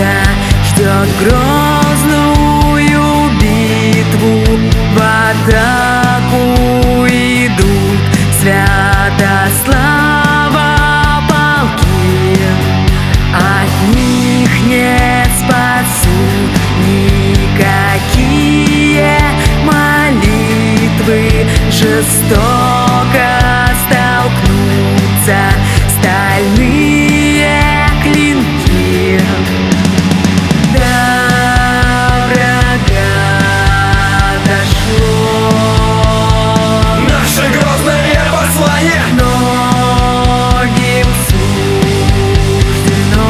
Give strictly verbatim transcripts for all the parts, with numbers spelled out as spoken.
ждет грозную битву. В атаку идут Святослава полки. От них не спасут никакие молитвы. Жестоко столкнутся стальные клинки. До врага дошло наше грозное послание. Многим суждено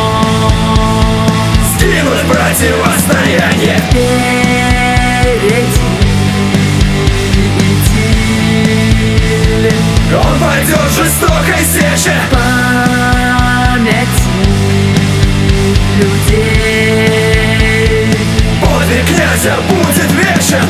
Скинуть противостояние. Впереди идти. Он пойдет жестокой сече. Памяти людей. Подвиг князя будет вечен.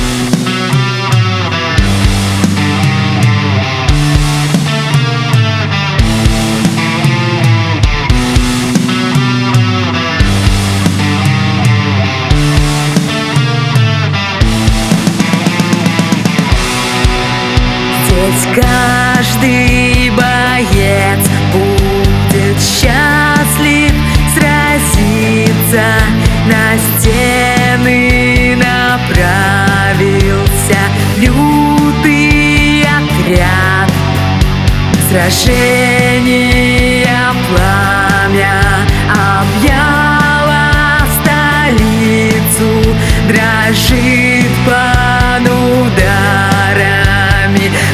Здесь каждый боец будет счастлив сразиться. На стены направился лютый отряд. Сражения пламя объяло столицу. Дрожит под ударами